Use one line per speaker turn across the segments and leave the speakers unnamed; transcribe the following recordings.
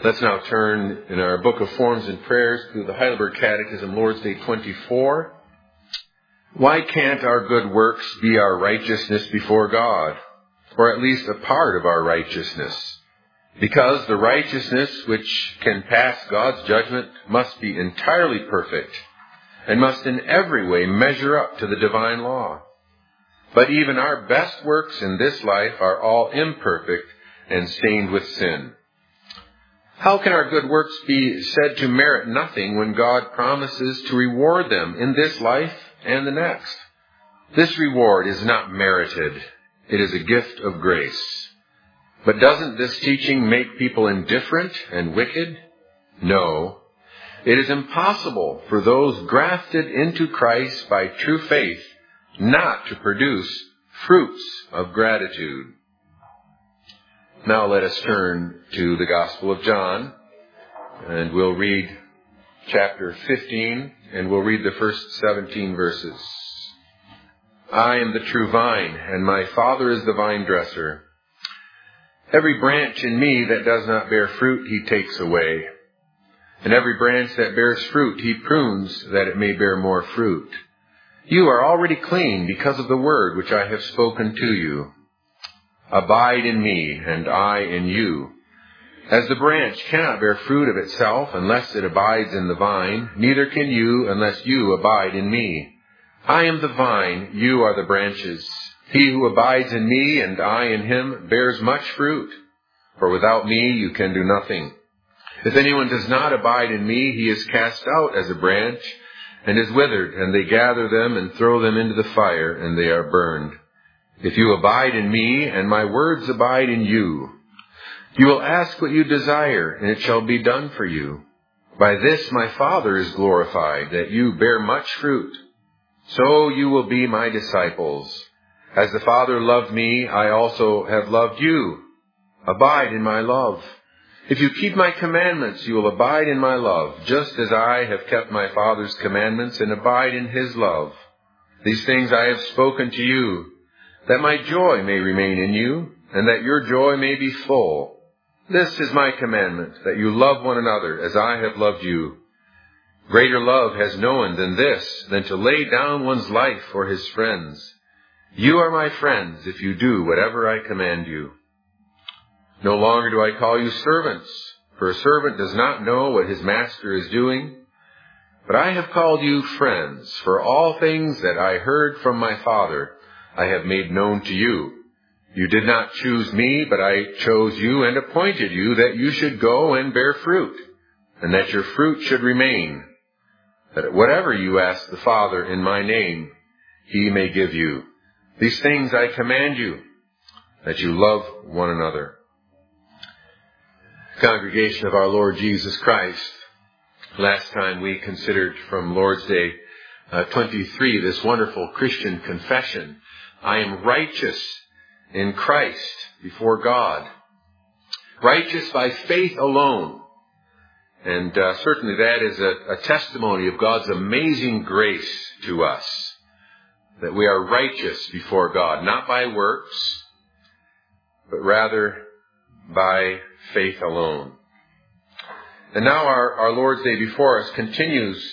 Let's now turn in our book of Forms and Prayers to the Heidelberg Catechism, Lord's Day 24. Why can't our good works be our righteousness before God, or at least a part of our righteousness? Because the righteousness which can pass God's judgment must be entirely perfect and must in every way measure up to the divine law. But even our best works in this life are all imperfect and stained with sin. How can our good works be said to merit nothing when God promises to reward them in this life and the next? This reward is not merited. It is a gift of grace. But doesn't this teaching make people indifferent and wicked? No. It is impossible for those grafted into Christ by true faith not to produce fruits of gratitude. Now let us turn to the Gospel of John, and we'll read chapter 15, and we'll read the first 17 verses. I am the true vine, and my Father is the vine dresser. Every branch in me that does not bear fruit, he takes away. And every branch that bears fruit, he prunes, that it may bear more fruit. You are already clean because of the word which I have spoken to you. Abide in me, and I in you. As the branch cannot bear fruit of itself unless it abides in the vine, neither can you unless you abide in me. I am the vine, you are the branches. He who abides in me and I in him bears much fruit, for without me you can do nothing. If anyone does not abide in me, he is cast out as a branch and is withered, and they gather them and throw them into the fire, and they are burned. If you abide in me, and my words abide in you, you will ask what you desire, and it shall be done for you. By this my Father is glorified, that you bear much fruit. So you will be my disciples. As the Father loved me, I also have loved you. Abide in my love. If you keep my commandments, you will abide in my love, just as I have kept my Father's commandments and abide in his love. These things I have spoken to you, that my joy may remain in you, and that your joy may be full. This is my commandment, that you love one another as I have loved you. Greater love has no one than this, than to lay down one's life for his friends. You are my friends if you do whatever I command you. No longer do I call you servants, for a servant does not know what his master is doing. But I have called you friends, for all things that I heard from my Father I have made known to you. You did not choose me, but I chose you and appointed you that you should go and bear fruit, and that your fruit should remain, that whatever you ask the Father in my name, he may give you. These things I command you, that you love one another. Congregation of our Lord Jesus Christ, last time we considered from Lord's Day 23 this wonderful Christian confession. I am righteous in Christ before God. Righteous by faith alone. And certainly that is a testimony of God's amazing grace to us. That we are righteous before God, not by works, but rather by faith alone. And now our Lord's Day before us continues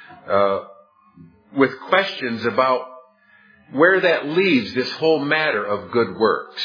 with questions about where that leaves this whole matter of good works.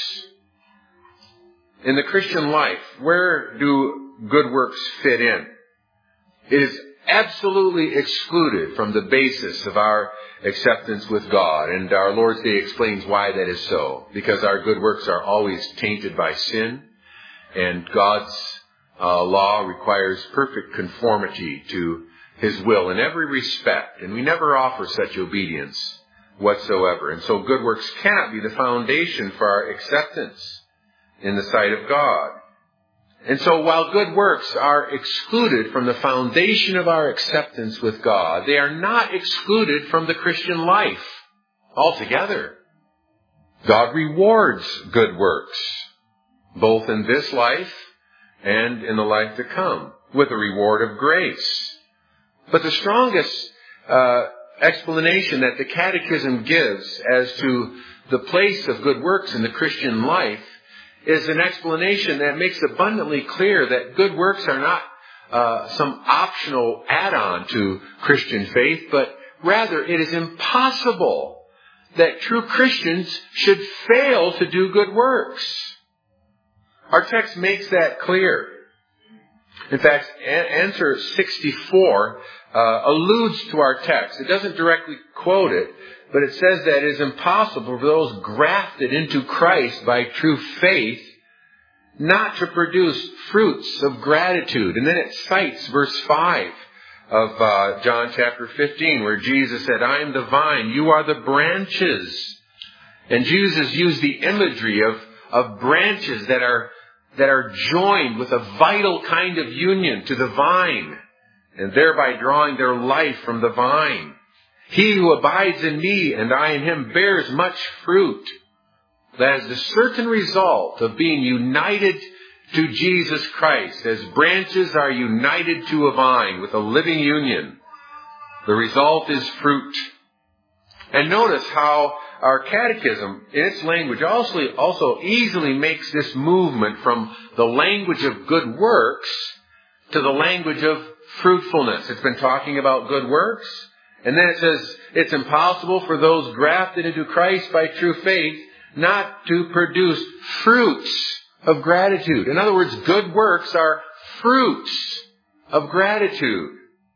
In the Christian life, where do good works fit in? It is absolutely excluded from the basis of our acceptance with God. And our Lord's Day explains why that is so. Because our good works are always tainted by sin. And God's law requires perfect conformity to his will in every respect. And we never offer such obedience whatsoever. And so good works cannot be the foundation for our acceptance in the sight of God. And so while good works are excluded from the foundation of our acceptance with God, they are not excluded from the Christian life altogether. God rewards good works, both in this life and in the life to come, with a reward of grace. But the strongest explanation that the Catechism gives as to the place of good works in the Christian life is an explanation that makes abundantly clear that good works are not some optional add-on to Christian faith, but rather it is impossible that true Christians should fail to do good works. Our text makes that clear. In fact, answer 64 alludes to our text. It doesn't directly quote it, but it says that it is impossible for those grafted into Christ by true faith not to produce fruits of gratitude. And then it cites verse 5 of John chapter 15, where Jesus said, I am the vine, you are the branches. And Jesus used the imagery of branches that are joined with a vital kind of union to the vine, and thereby drawing their life from the vine. He who abides in me and I in him bears much fruit. That is the certain result of being united to Jesus Christ, as branches are united to a vine with a living union. The result is fruit. And notice how our catechism, in its language, also easily makes this movement from the language of good works to the language of fruitfulness. It's been talking about good works, and then it says it's impossible for those grafted into Christ by true faith not to produce fruits of gratitude. In other words, good works are fruits of gratitude.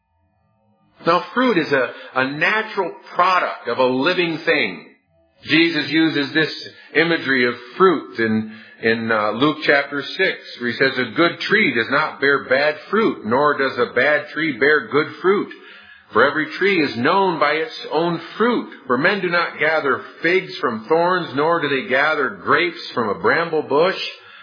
Now, fruit is a natural product of a living thing. Jesus uses this imagery of fruit in Luke chapter 6, where he says, a good tree does not bear bad fruit, nor does a bad tree bear good fruit. For every tree is known by its own fruit. For men do not gather figs from thorns, nor do they gather grapes from a bramble bush.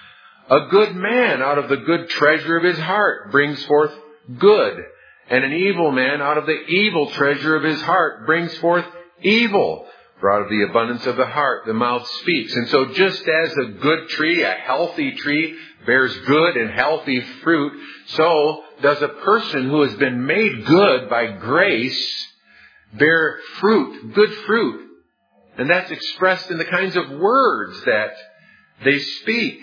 A good man out of the good treasure of his heart brings forth good, and an evil man out of the evil treasure of his heart brings forth evil. For out of the abundance of the heart, the mouth speaks. And so just as a good tree, a healthy tree, bears good and healthy fruit, so does a person who has been made good by grace bear fruit, good fruit. And that's expressed in the kinds of words that they speak.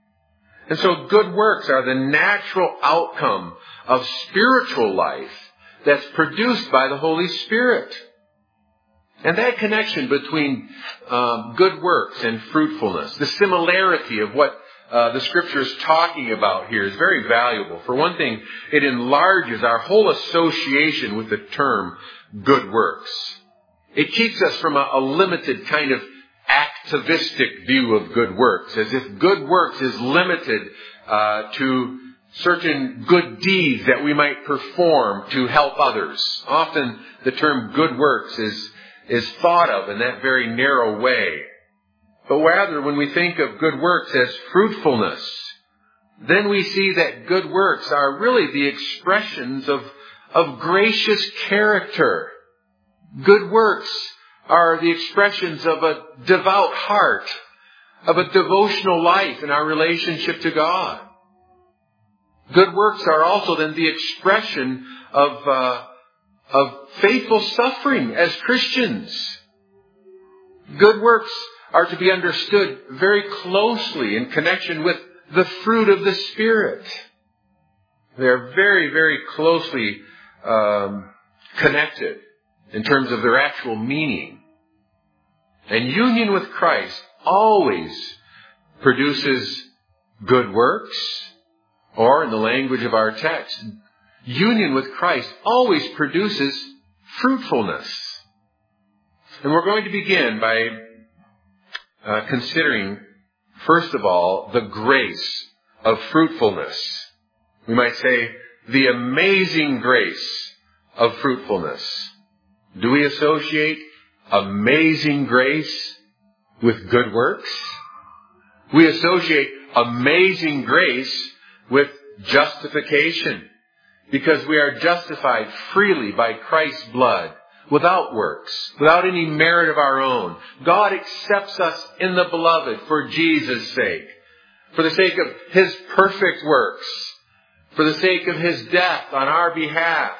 And so good works are the natural outcome of spiritual life that's produced by the Holy Spirit. And that connection between good works and fruitfulness, the similarity of what the Scripture is talking about here is very valuable. For one thing, it enlarges our whole association with the term good works. It keeps us from a limited kind of activistic view of good works, as if good works is limited to certain good deeds that we might perform to help others. Often the term good works is thought of in that very narrow way. But rather, when we think of good works as fruitfulness, then we see that good works are really the expressions of gracious character. Good works are the expressions of a devout heart, of a devotional life in our relationship to God. Good works are also then the expression of faithful suffering as Christians. Good works are to be understood very closely in connection with the fruit of the Spirit. They are very, very closely connected in terms of their actual meaning. And union with Christ always produces good works, or in the language of our text, union with Christ always produces fruitfulness. And we're going to begin by considering, first of all, the grace of fruitfulness. We might say, the amazing grace of fruitfulness. Do we associate amazing grace with good works? We associate amazing grace with justification, because we are justified freely by Christ's blood, without works, without any merit of our own. God accepts us in the beloved for Jesus' sake, for the sake of His perfect works, for the sake of His death on our behalf.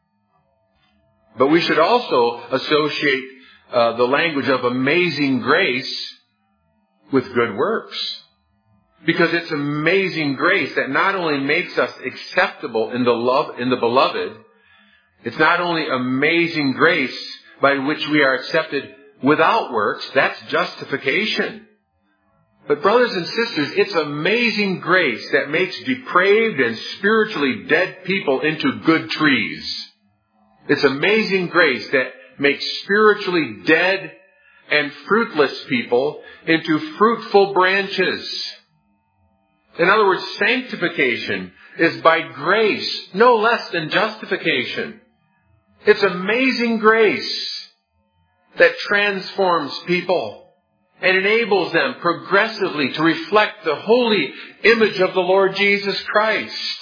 But we should also associate the language of amazing grace with good works. Because it's amazing grace that not only makes us acceptable in the beloved, it's not only amazing grace by which we are accepted without works, that's justification. But brothers and sisters, it's amazing grace that makes depraved and spiritually dead people into good trees. It's amazing grace that makes spiritually dead and fruitless people into fruitful branches. In other words, sanctification is by grace, no less than justification. It's amazing grace that transforms people and enables them progressively to reflect the holy image of the Lord Jesus Christ.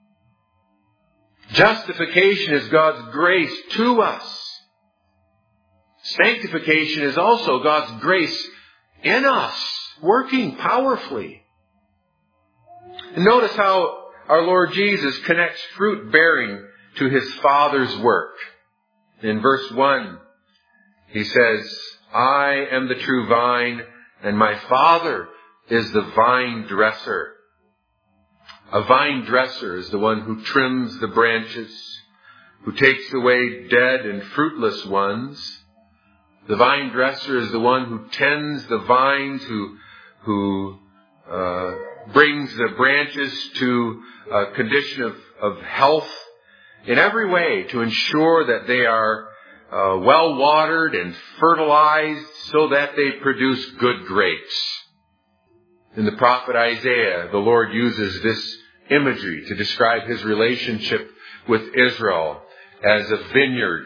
Justification is God's grace to us. Sanctification is also God's grace in us, working powerfully. And notice how our Lord Jesus connects fruit bearing to His Father's work. In verse 1, He says, I am the true vine, and my Father is the vine dresser. A vine dresser is the one who trims the branches, who takes away dead and fruitless ones. The vine dresser is the one who tends the vines, who brings the branches to a condition of health in every way to ensure that they are well watered and fertilized so that they produce good grapes. In the prophet Isaiah, the Lord uses this imagery to describe His relationship with Israel as a vineyard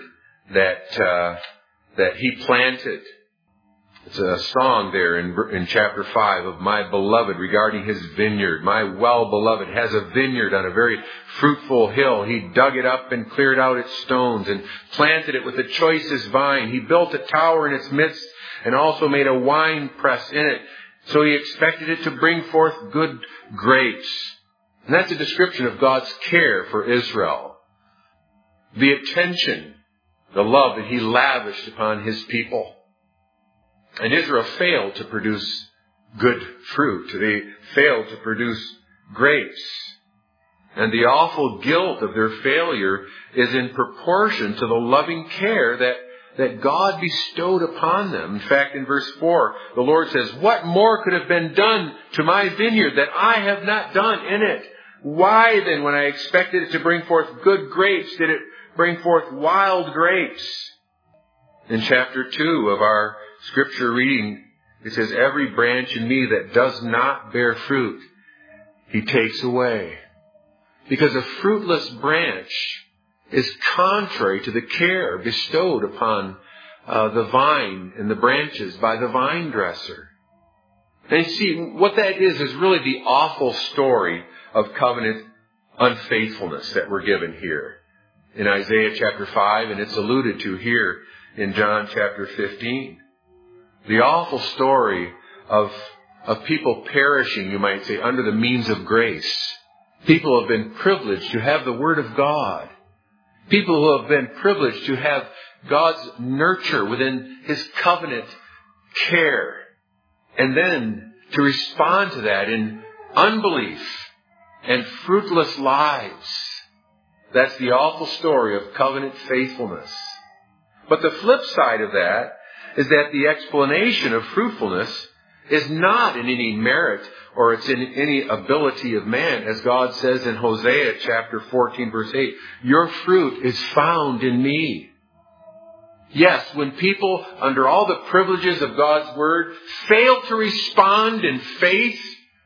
that He planted. It's a song there in chapter 5 of my beloved regarding His vineyard. My well-beloved has a vineyard on a very fruitful hill. He dug it up and cleared out its stones and planted it with the choicest vine. He built a tower in its midst and also made a wine press in it. So He expected it to bring forth good grapes. And that's a description of God's care for Israel. The attention, the love that He lavished upon His people. And Israel failed to produce good fruit. They failed to produce grapes. And the awful guilt of their failure is in proportion to the loving care that God bestowed upon them. In fact, in verse 4, the Lord says, what more could have been done to my vineyard that I have not done in it? Why then, when I expected it to bring forth good grapes, did it bring forth wild grapes? In chapter 2 of our Scripture reading, it says, every branch in me that does not bear fruit, He takes away. Because a fruitless branch is contrary to the care bestowed upon the vine and the branches by the vine dresser. And you see, what that is really the awful story of covenant unfaithfulness that we're given here in Isaiah chapter 5, and it's alluded to here in John chapter 15. The awful story of people perishing, you might say, under the means of grace. People who have been privileged to have the Word of God. People who have been privileged to have God's nurture within His covenant care. And then to respond to that in unbelief and fruitless lives. That's the awful story of covenant faithfulness. But the flip side of that is that the explanation of fruitfulness is not in any merit or it's in any ability of man. As God says in Hosea chapter 14 verse 8, your fruit is found in me. Yes, when people, under all the privileges of God's Word, fail to respond in faith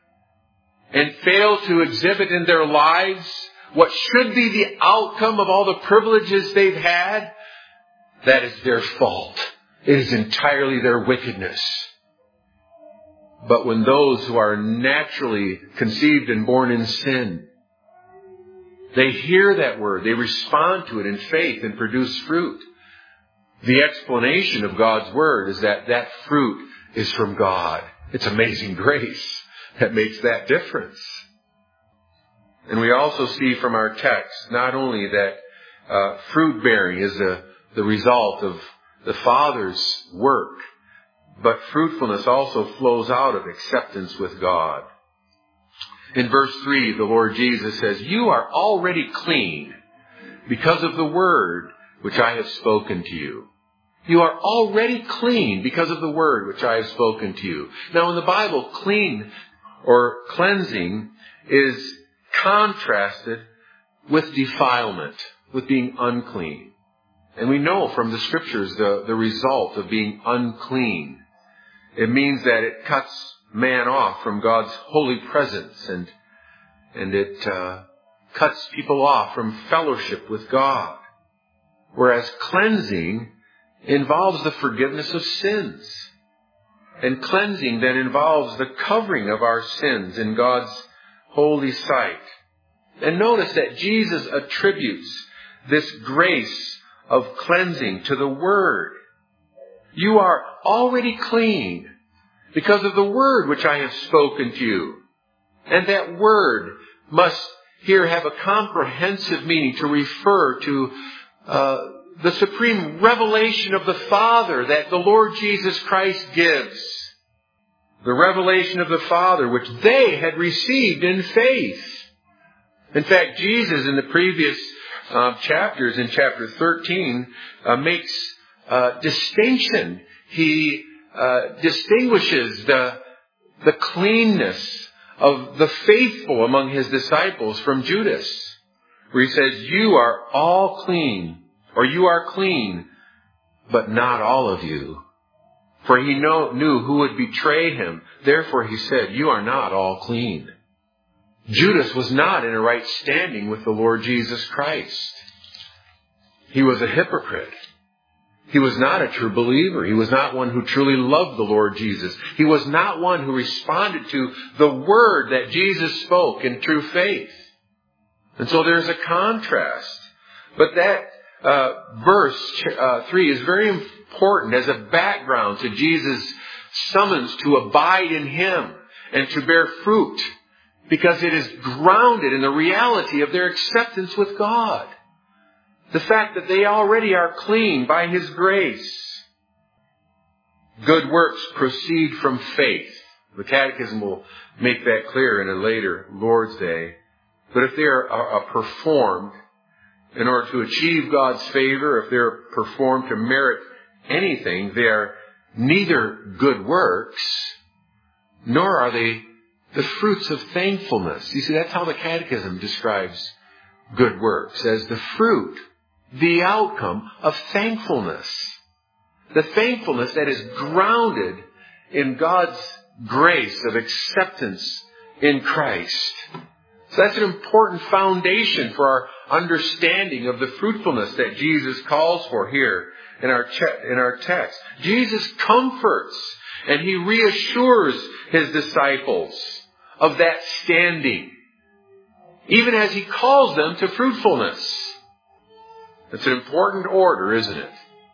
and fail to exhibit in their lives what should be the outcome of all the privileges they've had, that is their fault. It is entirely their wickedness. But when those who are naturally conceived and born in sin, they hear that Word, they respond to it in faith and produce fruit. The explanation of God's Word is that that fruit is from God. It's amazing grace that makes that difference. And we also see from our text not only that fruit bearing is the result of the Father's work, but fruitfulness also flows out of acceptance with God. In verse 3, the Lord Jesus says, "You are already clean because of the word which I have spoken to you." You are already clean because of the word which I have spoken to you. Now in the Bible, clean or cleansing is contrasted with defilement, with being unclean. And we know from the Scriptures the result of being unclean. It means that it cuts man off from God's holy presence, and it cuts people off from fellowship with God. Whereas cleansing involves the forgiveness of sins. And cleansing then involves the covering of our sins in God's holy sight. And notice that Jesus attributes this grace of cleansing to the Word. You are already clean because of the Word which I have spoken to you. And that Word must here have a comprehensive meaning to refer to the supreme revelation of the Father that the Lord Jesus Christ gives. The revelation of the Father which they had received in faith. In fact, Jesus in the previous chapters, in chapter 13, makes distinction. He distinguishes the cleanness of the faithful among his disciples from Judas, where he says, "You are all clean," or "You are clean, but not all of you." For he knew who would betray him. Therefore he said, "You are not all clean." Judas was not in a right standing with the Lord Jesus Christ. He was a hypocrite. He was not a true believer. He was not one who truly loved the Lord Jesus. He was not one who responded to the word that Jesus spoke in true faith. And so there's a contrast. But that verse 3 is very important as a background to Jesus' summons to abide in Him and to bear fruit, because it is grounded in the reality of their acceptance with God. The fact that they already are clean by His grace. Good works proceed from faith. The Catechism will make that clear in a later Lord's Day. But if they are performed in order to achieve God's favor, if they're performed to merit anything, they are neither good works, nor are they the fruits of thankfulness. You see, that's how the Catechism describes good works, as the fruit, the outcome of thankfulness. The thankfulness that is grounded in God's grace of acceptance in Christ. So that's an important foundation for our understanding of the fruitfulness that Jesus calls for here in our text. Jesus comforts and He reassures His disciples of that standing, even as He calls them to fruitfulness. It's an important order, isn't it?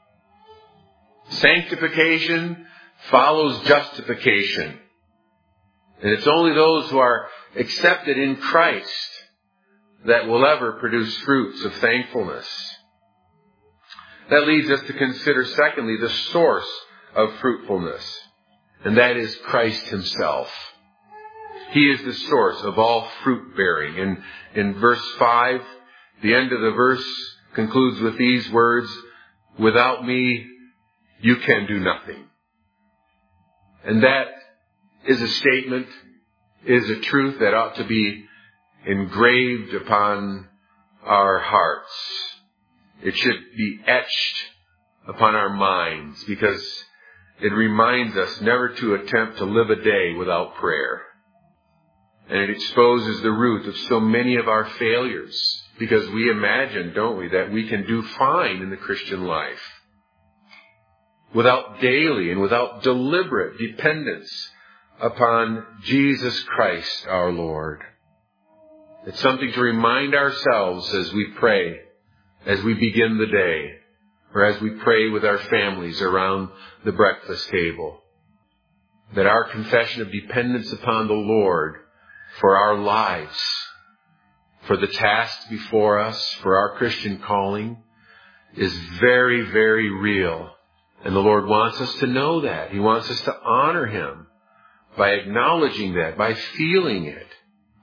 Sanctification follows justification. And it's only those who are accepted in Christ that will ever produce fruits of thankfulness. That leads us to consider, secondly, the source of fruitfulness. And that is Christ Himself. He is the source of all fruit bearing. And in verse 5, the end of the verse concludes with these words, "Without me, you can do nothing." And that is a statement, is a truth that ought to be engraved upon our hearts. It should be etched upon our minds, because it reminds us never to attempt to live a day without prayer. And it exposes the root of so many of our failures, because we imagine, don't we, that we can do fine in the Christian life without daily and without deliberate dependence upon Jesus Christ our Lord. It's something to remind ourselves as we pray, as we begin the day, or as we pray with our families around the breakfast table, that our confession of dependence upon the Lord for our lives, for the tasks before us, for our Christian calling, is very, very real. And the Lord wants us to know that. He wants us to honor Him by acknowledging that, by feeling it,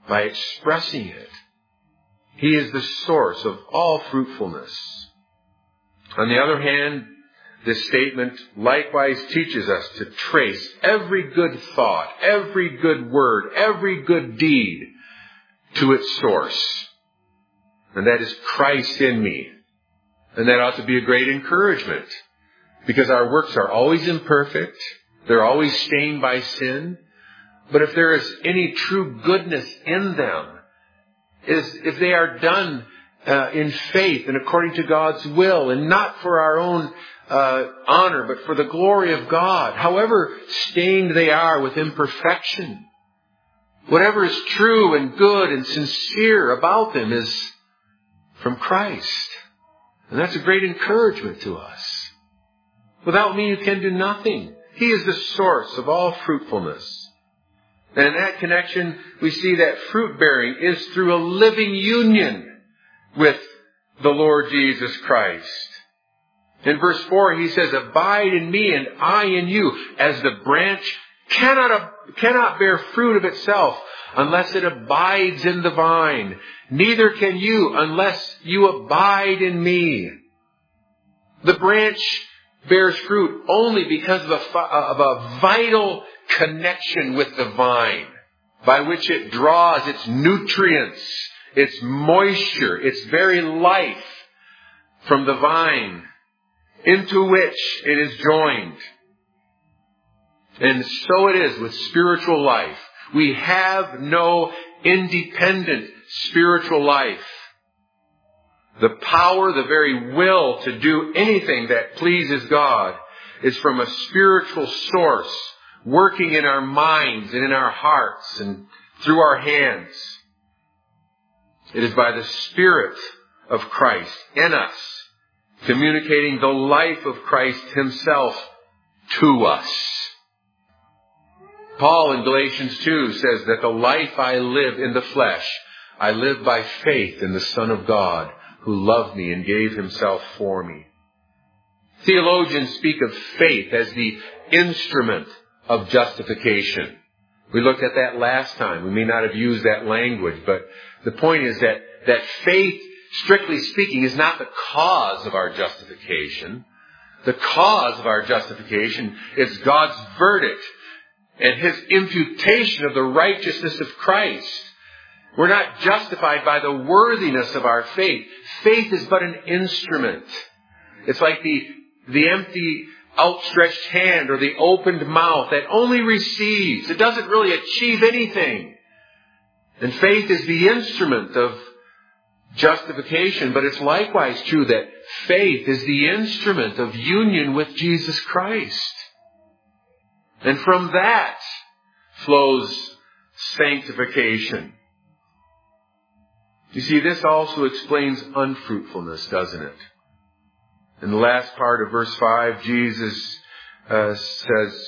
by expressing it. He is the source of all fruitfulness. On the other hand, this statement likewise teaches us to trace every good thought, every good word, every good deed to its source. And that is Christ in me. And that ought to be a great encouragement, because our works are always imperfect. They're always stained by sin. But if there is any true goodness in them, if they are done in faith and according to God's will, and not for our own honor, but for the glory of God, however stained they are with imperfection, whatever is true and good and sincere about them is from Christ. And that's a great encouragement to us. Without me you can do nothing. He is the source of all fruitfulness. And in that connection, we see that fruit bearing is through a living union with the Lord Jesus Christ. In verse 4, he says, "Abide in me and I in you, as the branch cannot bear fruit of itself unless it abides in the vine. Neither can you unless you abide in me." The branch bears fruit only because of a vital connection with the vine, by which it draws its nutrients, its moisture, its very life from the vine into which it is joined. And so it is with spiritual life. We have no independent spiritual life. The power, the very will to do anything that pleases God is from a spiritual source, working in our minds and in our hearts and through our hands. It is by the Spirit of Christ in us, communicating the life of Christ Himself to us. Paul in Galatians 2 says that the life I live in the flesh, I live by faith in the Son of God, who loved me and gave Himself for me. Theologians speak of faith as the instrument of justification. We looked at that last time. We may not have used that language, but the point is that faith, strictly speaking, is not the cause of our justification. The cause of our justification is God's verdict and His imputation of the righteousness of Christ. We're not justified by the worthiness of our faith. Faith is but an instrument. It's like the empty outstretched hand or the opened mouth that only receives. It doesn't really achieve anything. And faith is the instrument of justification, but it's likewise true that faith is the instrument of union with Jesus Christ. And from that flows sanctification. You see, this also explains unfruitfulness, doesn't it? In the last part of verse 5, Jesus says,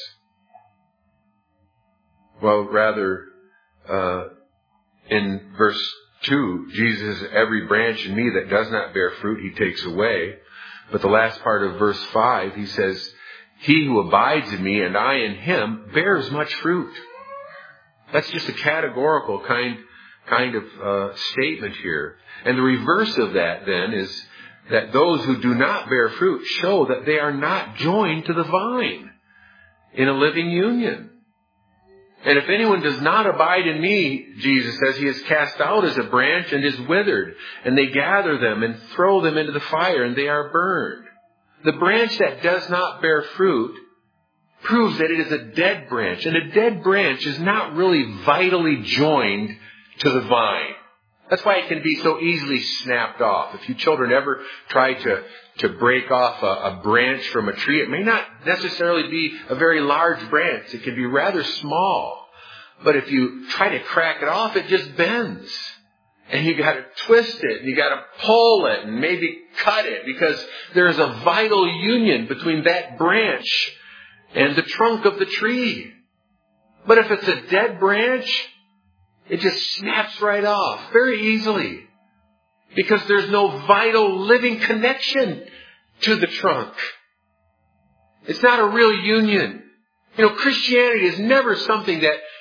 in verse 2, Jesus says, "Every branch in me that does not bear fruit, He takes away." But the last part of verse 5, He says, "He who abides in me and I in Him bears much fruit." That's just a categorical kind of statement here. And the reverse of that then is that those who do not bear fruit show that they are not joined to the vine in a living union. And if anyone does not abide in me, Jesus says, he is cast out as a branch and is withered. And they gather them and throw them into the fire and they are burned. The branch that does not bear fruit proves that it is a dead branch. And a dead branch is not really vitally joined to the vine. That's why it can be so easily snapped off. If you children ever try to break off a branch from a tree, it may not necessarily be a very large branch. It can be rather small. But if you try to crack it off, it just bends. And you got to twist it, and you got to pull it, and maybe cut it, because there's a vital union between that branch and the trunk of the tree. But if it's a dead branch, it just snaps right off very easily, because there's no vital living connection to the trunk. It's not a real union. Christianity is never something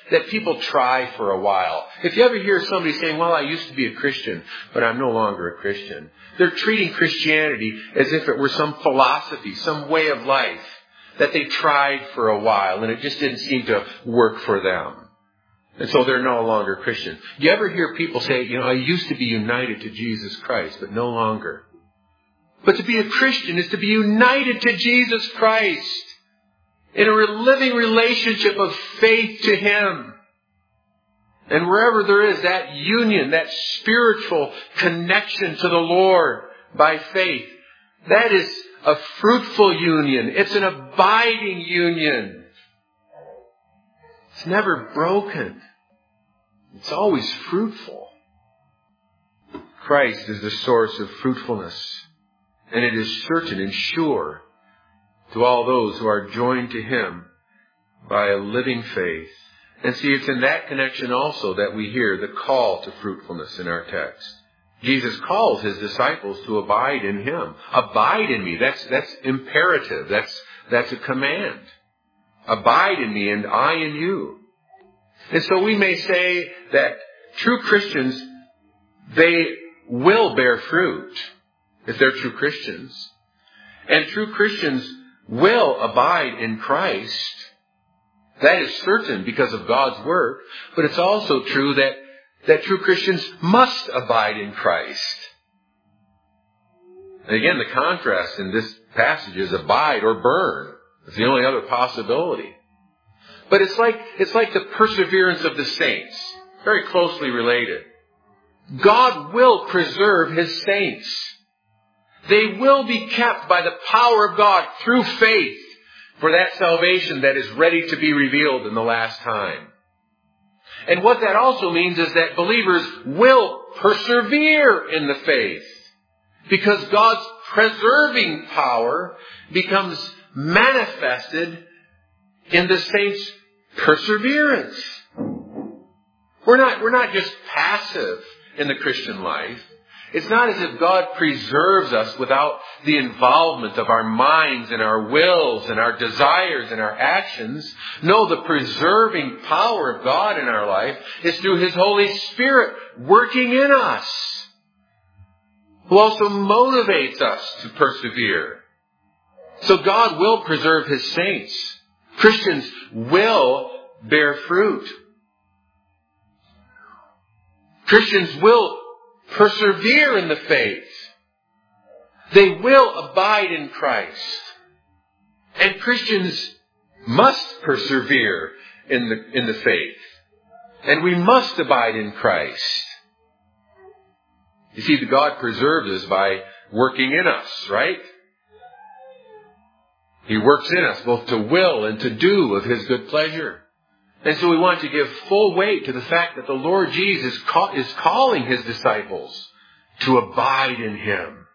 that people try for a while. If you ever hear somebody saying, well, I used to be a Christian, but I'm no longer a Christian, they're treating Christianity as if it were some philosophy, some way of life that they tried for a while and it just didn't seem to work for them. And so they're no longer Christian. You ever hear people say, I used to be united to Jesus Christ, but no longer. But to be a Christian is to be united to Jesus Christ in a living relationship of faith to Him. And wherever there is that union, that spiritual connection to the Lord by faith, that is a fruitful union. It's an abiding union. It's never broken. It's always fruitful. Christ is the source of fruitfulness. And it is certain and sure to all those who are joined to Him by a living faith. And see, it's in that connection also that we hear the call to fruitfulness in our text. Jesus calls His disciples to abide in Him. Abide in me. That's imperative. That's a command. Abide in me and I in you. And so we may say that true Christians, they will bear fruit if they're true Christians. And true Christians will abide in Christ. That is certain because of God's work. But it's also true that true Christians must abide in Christ. And again, the contrast in this passage is abide or burn. It's the only other possibility. But it's like the perseverance of the saints. Very closely related. God will preserve His saints. They will be kept by the power of God through faith for that salvation that is ready to be revealed in the last time. And what that also means is that believers will persevere in the faith because God's preserving power becomes manifested in the saints' perseverance. We're not just passive in the Christian life. It's not as if God preserves us without the involvement of our minds and our wills and our desires and our actions. No, the preserving power of God in our life is through His Holy Spirit working in us, who also motivates us to persevere. So God will preserve His saints. Christians will bear fruit. Christians will persevere in the faith. They will abide in Christ. And Christians must persevere in the faith. And we must abide in Christ. You see, God preserves us by working in us, right? He works in us both to will and to do of His good pleasure. And so we want to give full weight to the fact that the Lord Jesus is calling His disciples to abide in Him.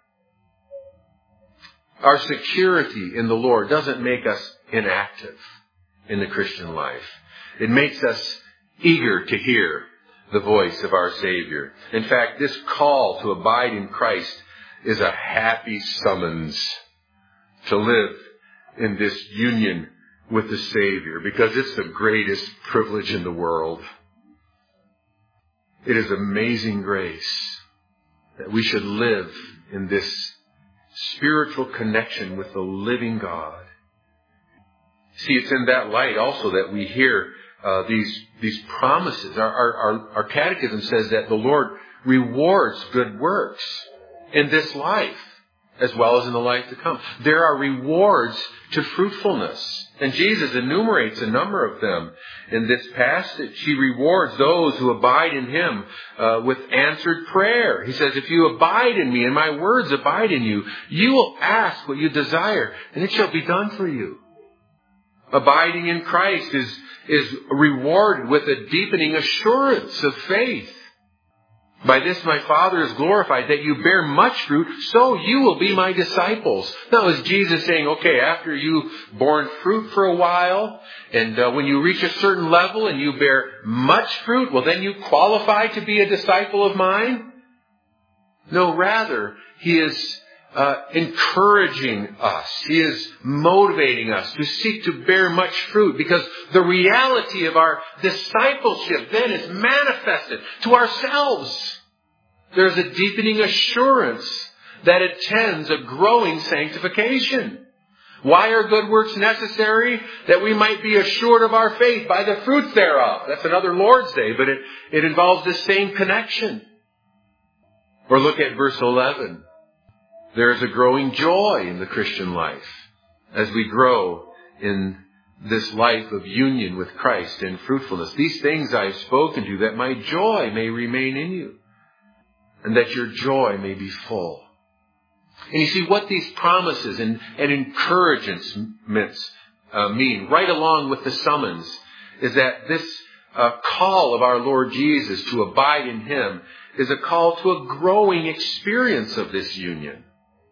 Our security in the Lord doesn't make us inactive in the Christian life. It makes us eager to hear the voice of our Savior. In fact, this call to abide in Christ is a happy summons to live in this union with the Savior, because it's the greatest privilege in the world. It is amazing grace that we should live in this spiritual connection with the living God. See, it's in that light also that we hear these promises. Our catechism says that the Lord rewards good works in this life as well as in the life to come. There are rewards to fruitfulness. And Jesus enumerates a number of them in this passage. He rewards those who abide in Him with answered prayer. He says, if you abide in me and my words abide in you, you will ask what you desire and it shall be done for you. Abiding in Christ is rewarded with a deepening assurance of faith. By this my Father is glorified, that you bear much fruit, so you will be my disciples. Now is Jesus saying, okay, after you've borne fruit for a while, and when you reach a certain level and you bear much fruit, well then you qualify to be a disciple of mine? No, rather, He is encouraging us. He is motivating us to seek to bear much fruit, because the reality of our discipleship then is manifested to ourselves. There's a deepening assurance that attends a growing sanctification. Why are good works necessary? That we might be assured of our faith by the fruits thereof. That's another Lord's Day, but it involves the same connection. Or look at verse 11. There is a growing joy in the Christian life as we grow in this life of union with Christ and fruitfulness. These things I have spoken to, that my joy may remain in you, and that your joy may be full. And you see what these promises and encouragements mean, right along with the summons, is that this call of our Lord Jesus to abide in Him is a call to a growing experience of this union.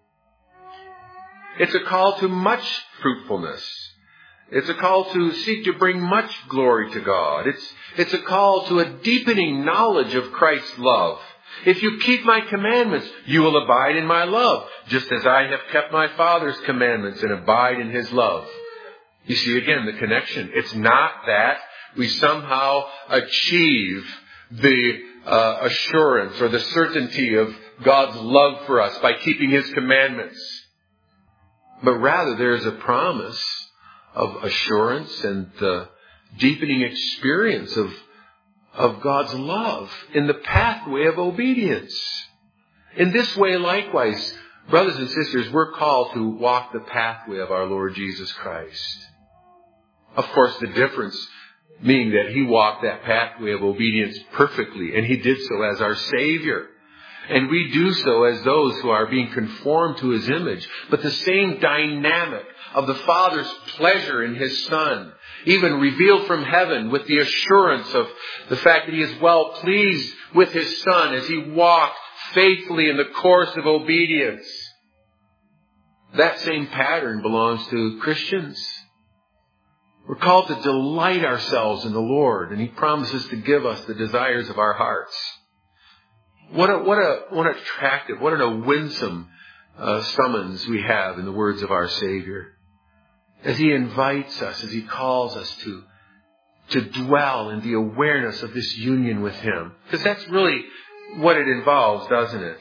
It's a call to much fruitfulness. It's a call to seek to bring much glory to God. It's a call to a deepening knowledge of Christ's love. If you keep my commandments, you will abide in my love, just as I have kept my Father's commandments and abide in His love. You see again the connection. It's not that we somehow achieve the assurance or the certainty of God's love for us by keeping His commandments. But rather there is a promise of assurance and the deepening experience of God's love in the pathway of obedience. In this way, likewise, brothers and sisters, we're called to walk the pathway of our Lord Jesus Christ. Of course, the difference being that He walked that pathway of obedience perfectly, and He did so as our Savior. And we do so as those who are being conformed to His image. But the same dynamic of the Father's pleasure in His Son, even revealed from heaven with the assurance of the fact that He is well pleased with His Son as He walked faithfully in the course of obedience. That same pattern belongs to Christians. We're called to delight ourselves in the Lord, and He promises to give us the desires of our hearts. What an attractive, what a winsome summons we have in the words of our Savior. As He invites us, as He calls us to dwell in the awareness of this union with Him. Because that's really what it involves, doesn't it?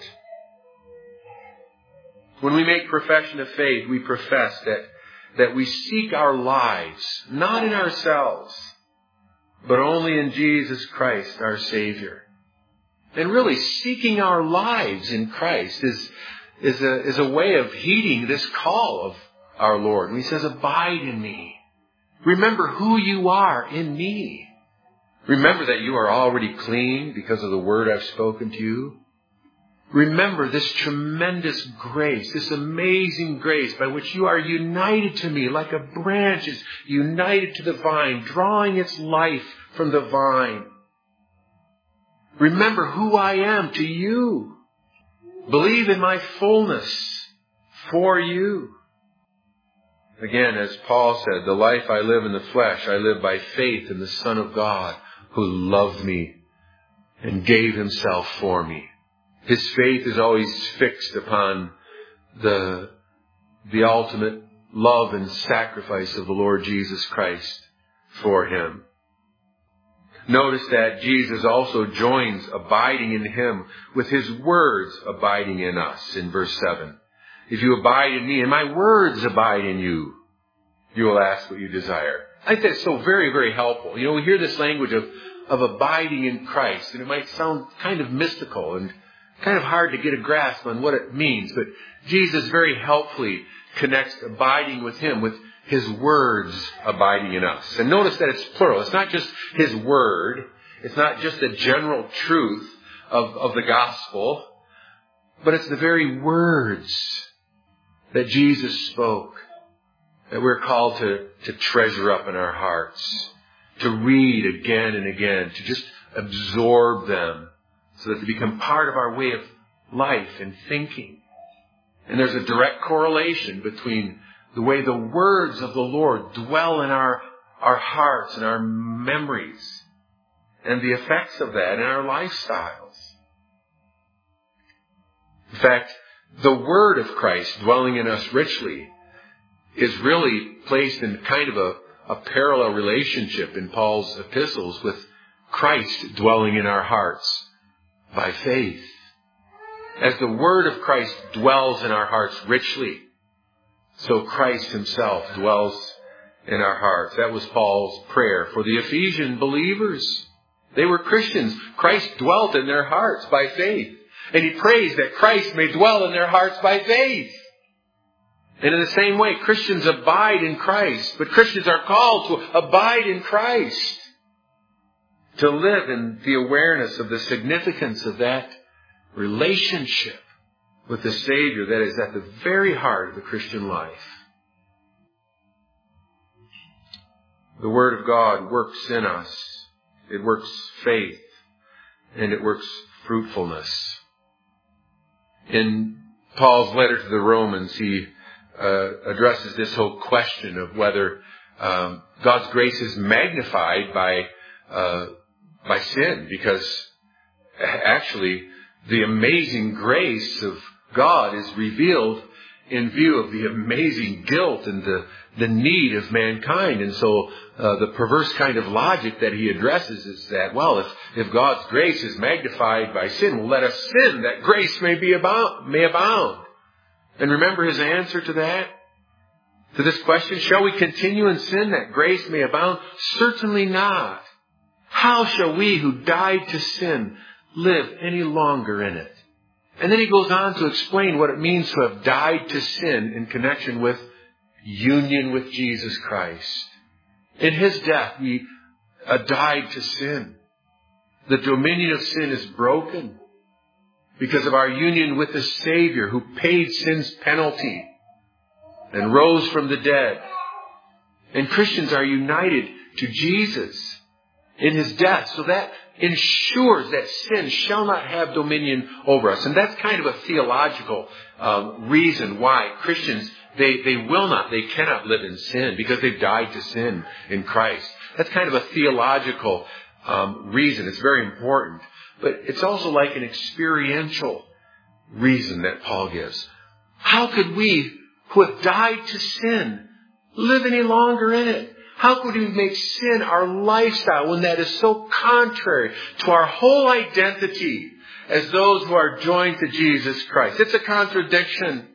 When we make profession of faith, we profess that we seek our lives, not in ourselves, but only in Jesus Christ, our Savior. And really, seeking our lives in Christ is a way of heeding this call of our Lord. And He says, abide in me. Remember who you are in me. Remember that you are already clean because of the word I've spoken to you. Remember this tremendous grace, this amazing grace by which you are united to me like a branch is united to the vine, drawing its life from the vine. Remember who I am to you. Believe in my fullness for you. Again, as Paul said, the life I live in the flesh, I live by faith in the Son of God who loved me and gave Himself for me. His faith is always fixed upon the ultimate love and sacrifice of the Lord Jesus Christ for him. Notice that Jesus also joins abiding in Him with His words abiding in us in verse 7. If you abide in me and my words abide in you, you will ask what you desire. I think that's so very, very helpful. We hear this language of abiding in Christ, and it might sound kind of mystical and kind of hard to get a grasp on what it means, but Jesus very helpfully connects abiding with Him with His words abiding in us. And notice that it's plural. It's not just His word. It's not just the general truth of the gospel, but it's the very words that Jesus spoke that we're called to treasure up in our hearts, to read again and again, to just absorb them so that they become part of our way of life and thinking. And there's a direct correlation between the way the words of the Lord dwell in our hearts and our memories and the effects of that in our lifestyles. In fact, the Word of Christ dwelling in us richly is really placed in kind of a parallel relationship in Paul's epistles with Christ dwelling in our hearts by faith. As the Word of Christ dwells in our hearts richly, so Christ himself dwells in our hearts. That was Paul's prayer for the Ephesian believers. They were Christians. Christ dwelt in their hearts by faith. And he prays that Christ may dwell in their hearts by faith. And in the same way, Christians abide in Christ. But Christians are called to abide in Christ. To live in the awareness of the significance of that relationship with the Savior that is at the very heart of the Christian life. The Word of God works in us. It works faith. And it works fruitfulness. In Paul's letter to the Romans, he addresses this whole question of whether God's grace is magnified by sin, because actually the amazing grace of God is revealed in view of the amazing guilt and the need of mankind. And so the perverse kind of logic that he addresses is that, well, if God's grace is magnified by sin, well, let us sin that grace may abound. And remember his answer to that? To this question, shall we continue in sin that grace may abound? Certainly not. How shall we who died to sin live any longer in it? And then he goes on to explain what it means to have died to sin in connection with union with Jesus Christ. In his death, we died to sin. The dominion of sin is broken because of our union with the Savior who paid sin's penalty and rose from the dead. And Christians are united to Jesus in his death, so that ensures that sin shall not have dominion over us. And that's kind of a theological reason why Christians, they cannot live in sin, because they've died to sin in Christ. That's kind of a theological reason. It's very important. But it's also like an experiential reason that Paul gives. How could we who have died to sin live any longer in it? How could we make sin our lifestyle when that is so contrary to our whole identity as those who are joined to Jesus Christ? It's a contradiction.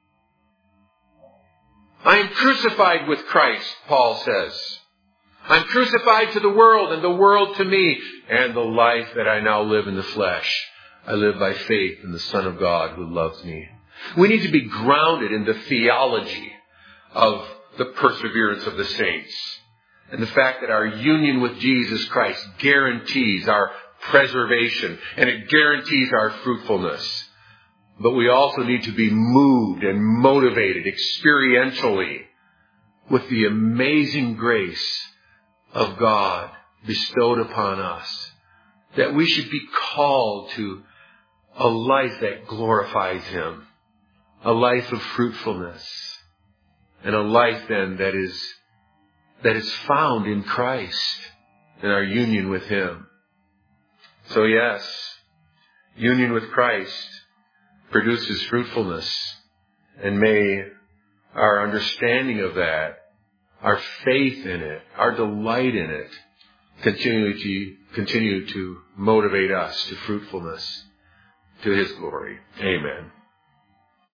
I am crucified with Christ, Paul says. I'm crucified to the world and the world to me. And the life that I now live in the flesh, I live by faith in the Son of God who loves me. We need to be grounded in the theology of the perseverance of the saints. And the fact that our union with Jesus Christ guarantees our preservation and it guarantees our fruitfulness. But we also need to be moved and motivated experientially with the amazing grace of God bestowed upon us, that we should be called to a life that glorifies him, a life of fruitfulness, and a life then that is found in Christ and our union with him. So yes, union with Christ produces fruitfulness, and may our understanding of that, our faith in it, our delight in it, continue to motivate us to fruitfulness, to his glory. Amen.